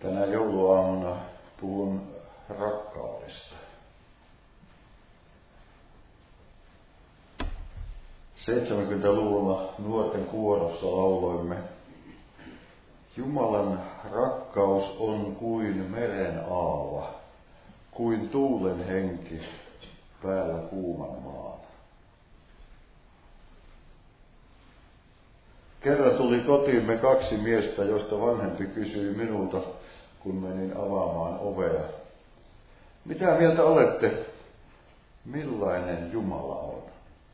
Tänä jouluaamuna puhun rakkaudesta. 70-luvulla nuorten kuorossa lauloimme: Jumalan rakkaus on kuin meren aava, kuin tuulen henki päällä kuuman maan. Kerran tuli kotiimme 2 miestä, joista vanhempi kysyi minulta, kun menin avaamaan ovea: mitä mieltä olette, millainen Jumala on?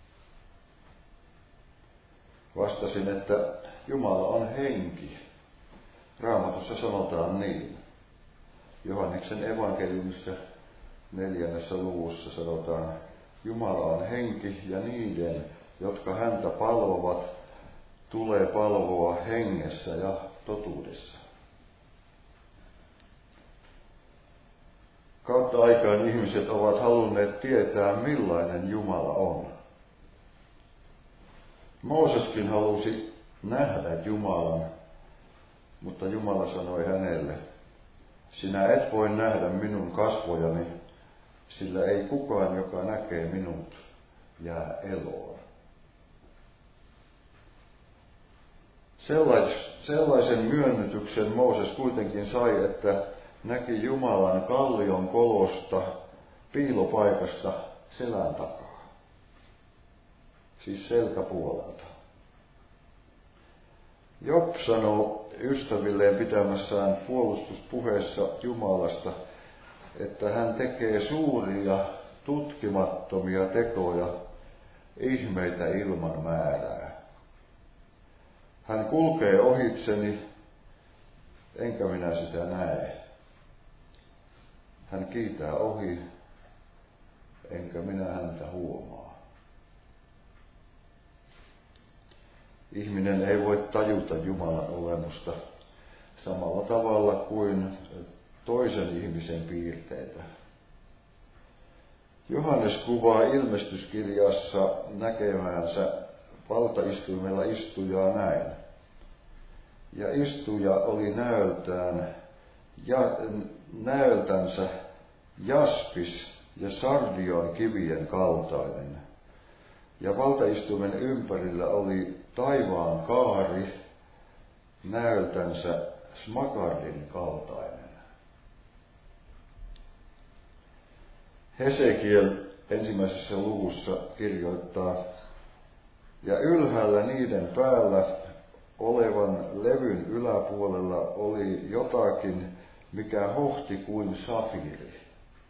Vastasin, että Jumala on henki. Raamatussa sanotaan niin. Johanneksen evankeliumissa 4. luvussa sanotaan: Jumala on henki ja niiden, jotka häntä palvovat, tulee palvoa hengessä ja totuudessa. Kautta aikaan ihmiset ovat halunneet tietää, millainen Jumala on. Mooseskin halusi nähdä Jumalan, mutta Jumala sanoi hänelle: sinä et voi nähdä minun kasvojani, sillä ei kukaan, joka näkee minut, jää eloon. Sellaisen myönnytyksen Mooses kuitenkin sai, että näki Jumalan kallion kolosta piilopaikasta selän takaa, siis selkäpuolelta. Job sanoo ystävilleen pitämässään puolustuspuheessa Jumalasta, että hän tekee suuria, tutkimattomia tekoja, ihmeitä ilman määrää. Hän kulkee ohitseni, enkä minä sitä näe. Hän kiitää ohi, enkä minä häntä huomaa. Ihminen ei voi tajuta Jumalan olemusta samalla tavalla kuin toisen ihmisen piirteitä. Johannes kuvaa ilmestyskirjassa näkemäänsä valtaistuimella istujaa näin: ja istuja oli näöltänsä jaspis ja sardion kivien kaltainen, ja valtaistuimen ympärillä oli taivaan kaari, näöltänsä smakardin kaltainen. Hesekiel 1. luvussa kirjoittaa: ja ylhäällä niiden päällä olevan levyn yläpuolella oli jotakin, mikä hohti kuin safiiri.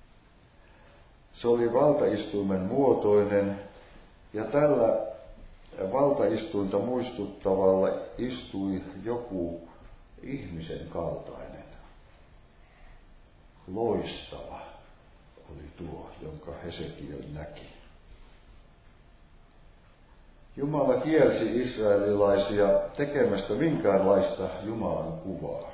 Se oli valtaistuimen muotoinen, ja tällä valtaistuinta muistuttavalla istui joku ihmisen kaltainen. Loistava oli tuo, jonka Hesekiel näki. Jumala kielsi israelilaisia tekemästä minkäänlaista Jumalan kuvaa.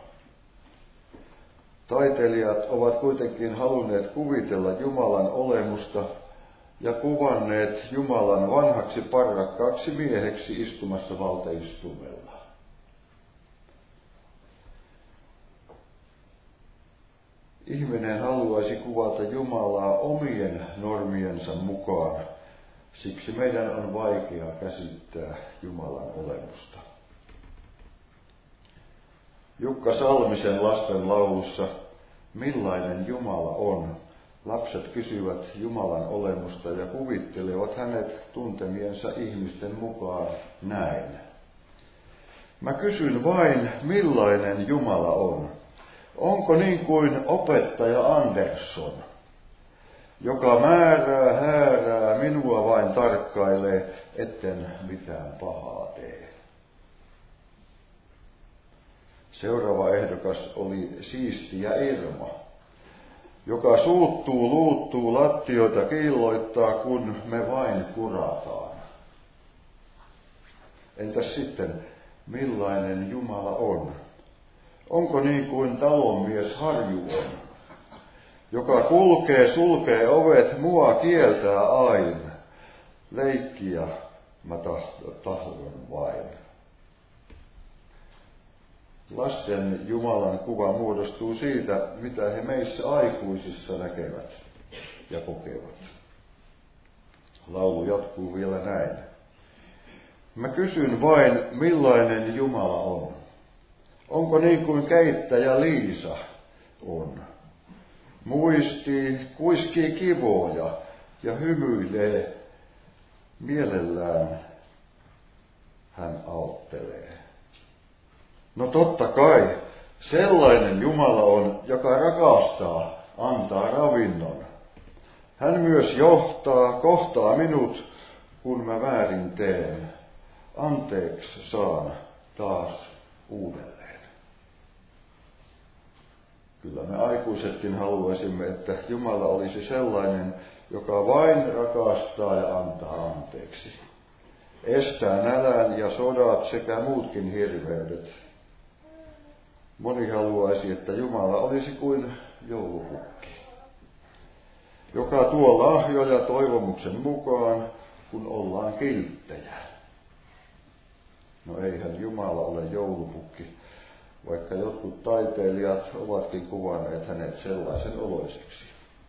Taiteilijat ovat kuitenkin halunneet kuvitella Jumalan olemusta ja kuvanneet Jumalan vanhaksi parrakkaaksi mieheksi istumassa valtaistuimella. Ihminen haluaisi kuvata Jumalaa omien normiensa mukaan. Siksi meidän on vaikea käsittää Jumalan olemusta. Jukka Salmisen lastenlaulussa Millainen Jumala on? Lapset kysyvät Jumalan olemusta ja kuvittelevat hänet tuntemiensa ihmisten mukaan näin: mä kysyn vain, millainen Jumala on. Onko niin kuin opettaja Andersson, joka määrää, häärää, minua vain tarkkailee, etten mitään pahaa tee? Seuraava ehdokas oli siistiä Irma, joka luuttuu lattioita kiilloittaa, kun me vain kurataan. Entäs sitten, millainen Jumala on? Onko niin kuin talonmies Harju on, joka sulkee ovet, mua kieltää aina. Leikkiä mä tahdon vain. Lasten Jumalan kuva muodostuu siitä, mitä he meissä aikuisissa näkevät ja kokevat. Laulu jatkuu vielä näin. Mä kysyn vain, millainen Jumala on. Onko niin kuin keittäjä Liisa on? Kuiskii kivoja ja hymyilee. Mielellään hän auttelee. No totta kai, sellainen Jumala on, joka rakastaa, antaa ravinnon. Hän myös kohtaa minut, kun mä väärin teen. Anteeksi saan taas uudelleen. Kyllä me aikuisetkin haluaisimme, että Jumala olisi sellainen, joka vain rakastaa ja antaa anteeksi. Estää nälän ja sodat sekä muutkin hirveydet. Moni haluaisi, että Jumala olisi kuin joulupukki, joka tuo lahjoja toivomuksen mukaan, kun ollaan kilttejä. No eihän Jumala ole joulupukki, vaikka jotkut taiteilijat ovatkin kuvanneet hänet sellaisen oloiseksi.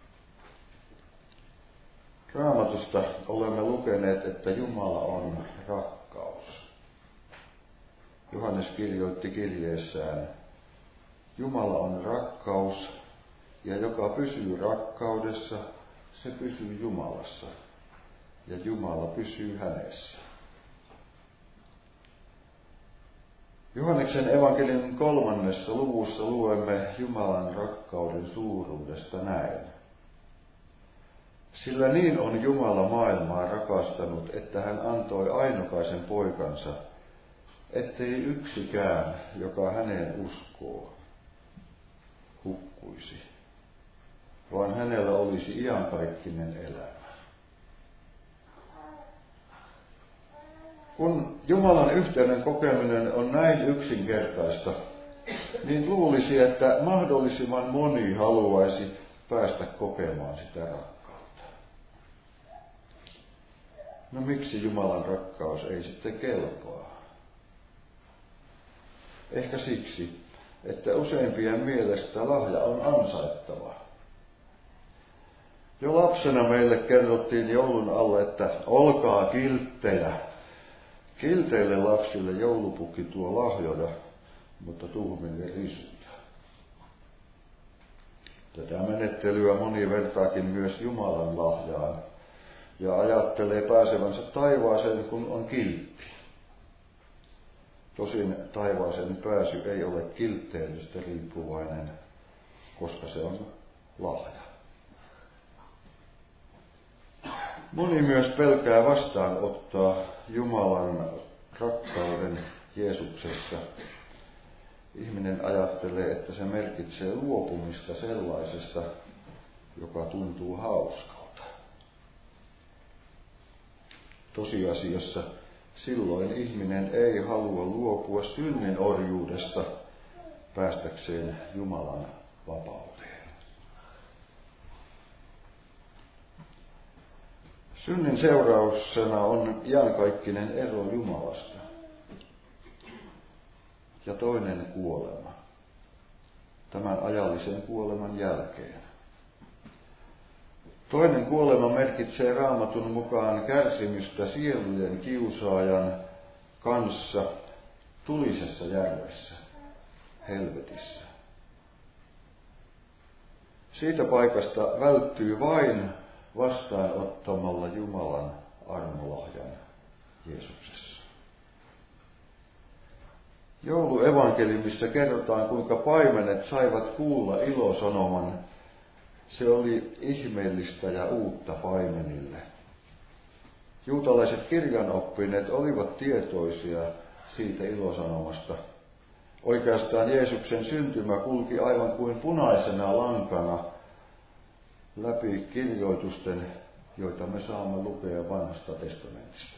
Raamatusta olemme lukeneet, että Jumala on rakkaus. Johannes kirjoitti kirjeessään, Jumala on rakkaus, ja joka pysyy rakkaudessa, se pysyy Jumalassa, ja Jumala pysyy hänessä. Johanneksen evankeliumin 3. luvussa luemme Jumalan rakkauden suuruudesta näin. Sillä niin on Jumala maailmaa rakastanut, että hän antoi ainokaisen poikansa, ettei yksikään, joka häneen uskoo, hukkuisi, vaan hänellä olisi iankaikkinen elämä. Kun Jumalan yhteyden kokeminen on näin yksinkertaista, niin luulisi, että mahdollisimman moni haluaisi päästä kokemaan sitä rakkautta. No miksi Jumalan rakkaus ei sitten kelpaa? Ehkä siksi, että useimpien mielestä lahja on ansaittava. Jo lapsena meille kerrottiin joulun alla, että olkaa kilttejä. Kilteille lapsille joulupukki tuo lahjoja, mutta tuhmille risuja. Tätä menettelyä moni vertaakin myös Jumalan lahjaan ja ajattelee pääsevänsä taivaaseen, kun on kiltti. Tosin taivaaseen pääsy ei ole kiltteilystä riippuvainen, koska se on lahja. Moni myös pelkää vastaanottaa Jumalan rakkauden Jeesuksessa. Ihminen ajattelee, että se merkitsee luopumista sellaisesta, joka tuntuu hauskalta. Tosiasiassa silloin ihminen ei halua luopua synnin orjuudesta päästäkseen Jumalan vapauteen. Synnin seurauksena on iankaikkinen ero Jumalasta ja toinen kuolema tämän ajallisen kuoleman jälkeen. Toinen kuolema merkitsee Raamatun mukaan kärsimystä sielujen kiusaajan kanssa tulisessa järvessä, helvetissä. Siitä paikasta välttyy vain vastaanottamalla Jumalan armolahjan Jeesuksessa. Jouluevankeliumissa kerrotaan, kuinka paimenet saivat kuulla ilosanoman. Se oli ihmeellistä ja uutta paimenille. Juutalaiset kirjanoppineet olivat tietoisia siitä ilosanomasta. Oikeastaan Jeesuksen syntymä kulki aivan kuin punaisena lankana läpi kirjoitusten, joita me saamme lukea Vanhasta testamentista.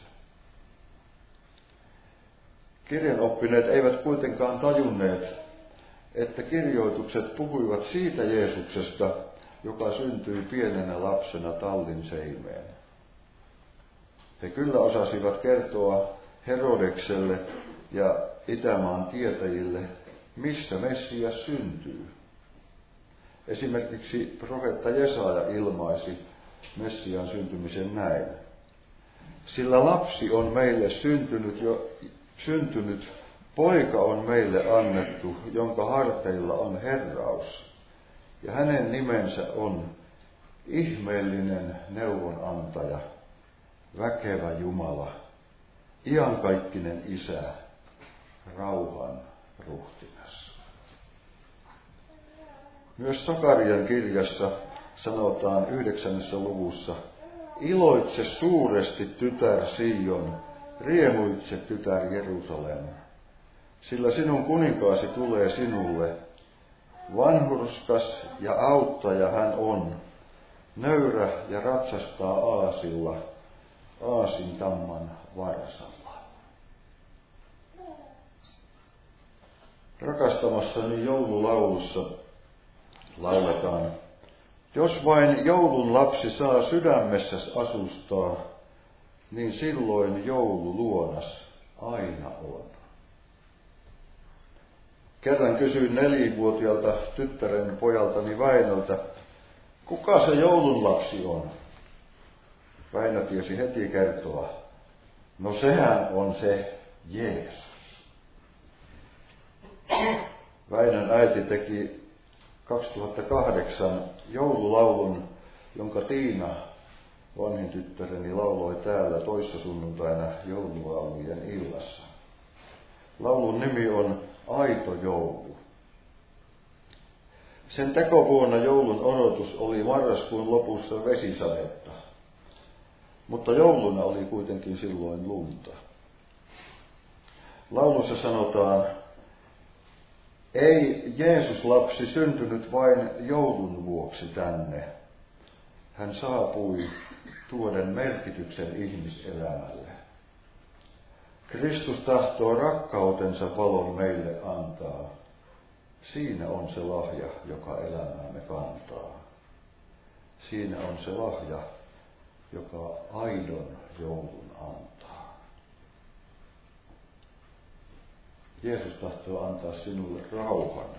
Kirjanoppineet eivät kuitenkaan tajunneet, että kirjoitukset puhuivat siitä Jeesuksesta, joka syntyi pienenä lapsena tallin seimeen. He kyllä osasivat kertoa Herodekselle ja Itämaan tietäjille missä Messias syntyy. Esimerkiksi profeetta Jesaja ilmaisi Messiaan syntymisen näin. Sillä lapsi on meille syntynyt, poika on meille annettu, jonka harteilla on herraus. Ja hänen nimensä on ihmeellinen neuvonantaja, väkevä Jumala, iankaikkinen Isä, rauhan ruhtinas. Myös Sakarian kirjassa sanotaan 9. luvussa, iloitse suuresti tytär Sion, riemuitse tytär Jerusalem, sillä sinun kuninkaasi tulee sinulle, vanhurskas ja auttaja hän on, nöyrä ja ratsastaa aasilla, aasintamman varsalla. Rakastamassani joululaulussa lauletaan, jos vain joulun lapsi saa sydämessäsi asustaa, niin silloin joulu luonas aina on. Kerran kysyin 4-vuotiaalta tyttären pojaltani Väinöltä, kuka se joulun lapsi on? Väinö tiesi heti kertoa, no sehän on se Jeesus. Väinön äiti teki 2008 joululaulun, jonka Tiina, vanhin tyttäreni, lauloi täällä toissa sunnuntaina joululaulujen illassa. Laulun nimi on Aito joulu. Sen tekovuonna joulun odotus oli marraskuun lopussa vesisadetta, mutta jouluna oli kuitenkin silloin lunta. Laulussa sanotaan, ei Jeesus-lapsi syntynyt vain joulun vuoksi tänne. Hän saapui tuoden merkityksen ihmiselämälle. Kristus tahtoo rakkautensa valon meille antaa. Siinä on se lahja, joka elämäämme kantaa. Siinä on se lahja, joka aidon joulun antaa. Jeesus tahtoo antaa sinulle rauhan.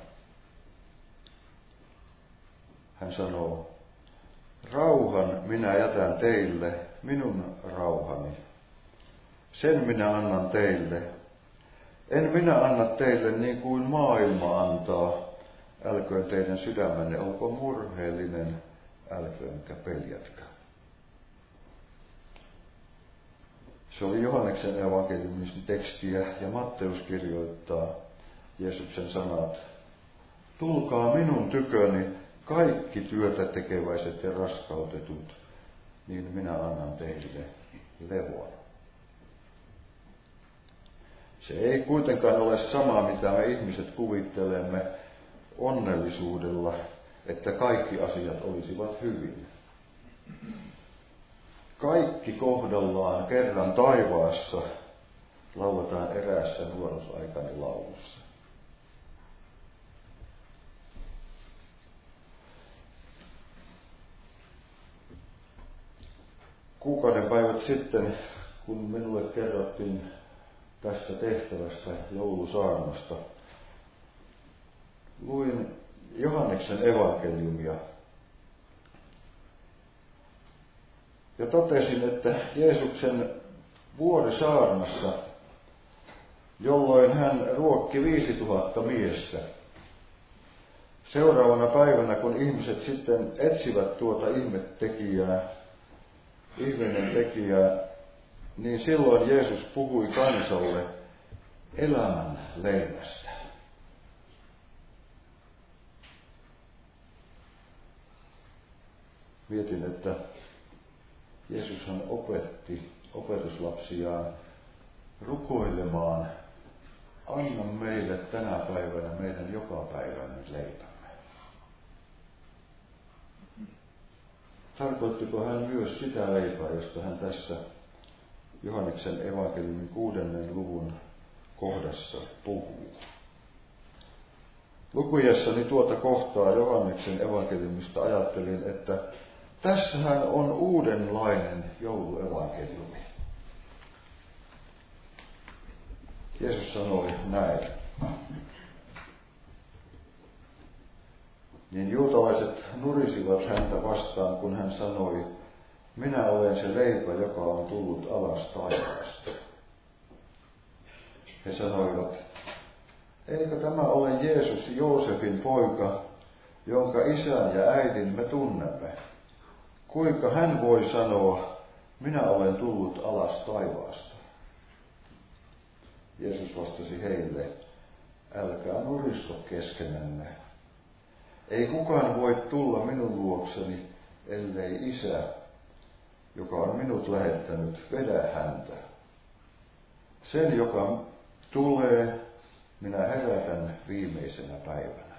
Hän sanoo, rauhan minä jätän teille, minun rauhani. Sen minä annan teille. En minä anna teille niin kuin maailma antaa. Älköön teidän sydämenne olko murheellinen, älköönkä peljätkö. Se oli Johanneksen evankeliumin tekstiä ja Matteus kirjoittaa Jeesuksen sanat. Tulkaa minun tyköni kaikki työtä tekeväiset ja raskautetut, niin minä annan teille levon. Se ei kuitenkaan ole sama, mitä me ihmiset kuvittelemme onnellisuudella, että kaikki asiat olisivat hyvin. Kaikki kohdallaan kerran taivaassa, lauletaan eräässä nuoruusaikani laulussa. Kuukauden päivät sitten, kun minulle kerrottiin tästä tehtävästä joulusaarnasta, luin Johanneksen evankeliumia ja totesin, että Jeesuksen vuorisaarnassa, jolloin hän ruokki 5000 miestä, seuraavana päivänä, kun ihmiset sitten etsivät tuota ihmeiden tekijää, niin silloin Jeesus puhui kansalle elämän leivästä. Mietin, että Jeesushan opetti opetuslapsiaan rukoilemaan, anna meille tänä päivänä meidän jokapäiväinen leipämme. Tarkoittiko hän myös sitä leipää, josta hän tässä Johanneksen evankeliumin 6. luvun kohdassa puhuu? Lukiessani tuota kohtaa Johanneksen evankeliumista ajattelin, että tässähän on uudenlainen jouluevankeliumi. Jeesus sanoi näin. niin juutalaiset nurisivat häntä vastaan, kun hän sanoi, minä olen se leipä, joka on tullut alas taivaasta. He sanoivat, eikö tämä ole Jeesus, Joosefin poika, jonka isän ja äidin me tunnemme? Kuinka hän voi sanoa, minä olen tullut alas taivaasta? Jeesus vastasi heille, älkää nurisko keskenänne. Ei kukaan voi tulla minun luokseni, ellei Isä, joka on minut lähettänyt, vedä häntä. Sen, joka tulee, minä herätän viimeisenä päivänä.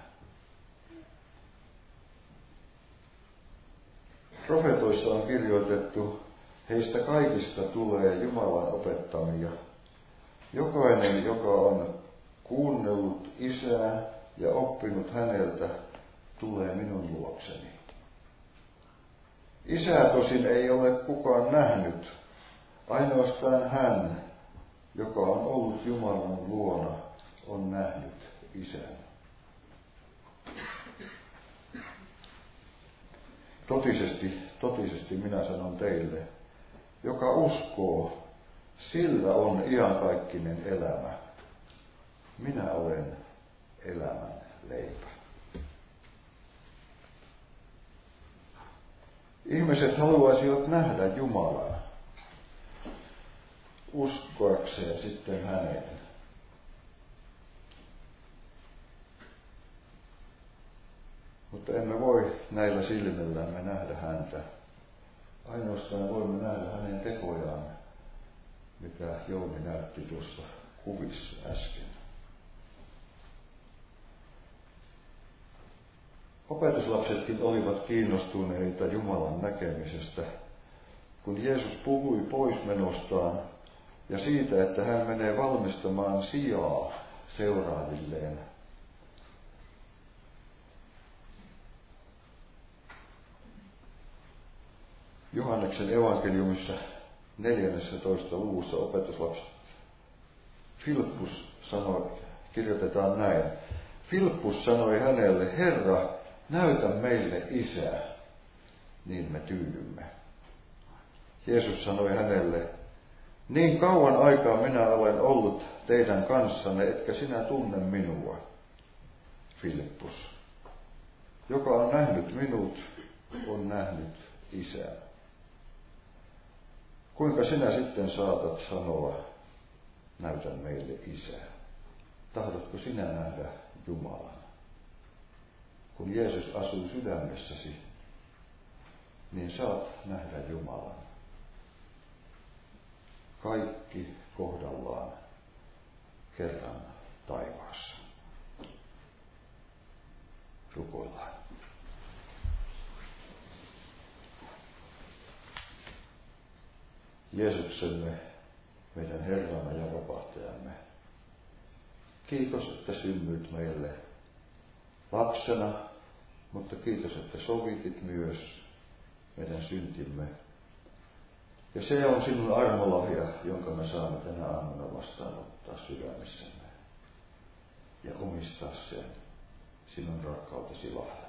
Profetoissa on kirjoitettu, heistä kaikista tulee Jumalan opettamia. Jokainen, joka on kuunnellut Isää ja oppinut häneltä, tulee minun luokseni. Isää tosin ei ole kukaan nähnyt, ainoastaan hän, joka on ollut Jumalan luona, on nähnyt Isän. Totisesti minä sanon teille, joka uskoo, sillä on iankaikkinen elämä. Minä olen elämän leipä. Ihmiset haluaisivat nähdä Jumalan, uskoakseen sitten häneen. Mutta emme voi näillä silmillämme nähdä häntä. Ainoastaan voimme nähdä hänen tekojaan, mitä Jouni näytti tuossa kuvissa äsken. Opetuslapsetkin olivat kiinnostuneita Jumalan näkemisestä, kun Jeesus puhui poismenostaan ja siitä, että hän menee valmistamaan sijaa seuraajilleen. Johanneksen evankeliumissa 14. luvussa opetuslapset kirjoitetaan näin. Filippus sanoi hänelle, Herra, näytä meille Isää, niin me tyydymme. Jeesus sanoi hänelle, niin kauan aikaa minä olen ollut teidän kanssanne, etkä sinä tunne minua, Filippus. Joka on nähnyt minut, on nähnyt Isää. Kuinka sinä sitten saatat sanoa, näytä meille Isää? Tahdotko sinä nähdä Jumalan? Kun Jeesus asuu sydämessäsi, niin saat nähdä Jumalan. Kaikki kohdallaan kerran taivaassa. Rukoillaan. Jeesuksemme, meidän Herramme ja vapahtajamme. Kiitos, että synnyit meille lapsena, mutta kiitos, että sovitit myös meidän syntimme. Ja se on sinun armolahja, jonka me saamme tänä aamuna vastaanottaa sydämessämme ja omistaa sen sinun rakkautesi lahjana.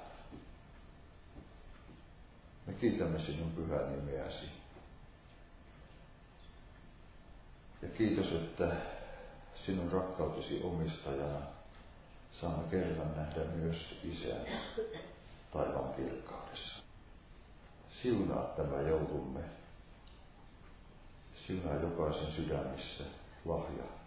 Me kiitämme sinun pyhää nimeäsi. Ja kiitos, että sinun rakkautesi omistajana saamme kerran nähdä myös Isän taivaan kirkkaudessa. Siunaa tämä joulumme. Siunaa jokaisen sydämissä lahja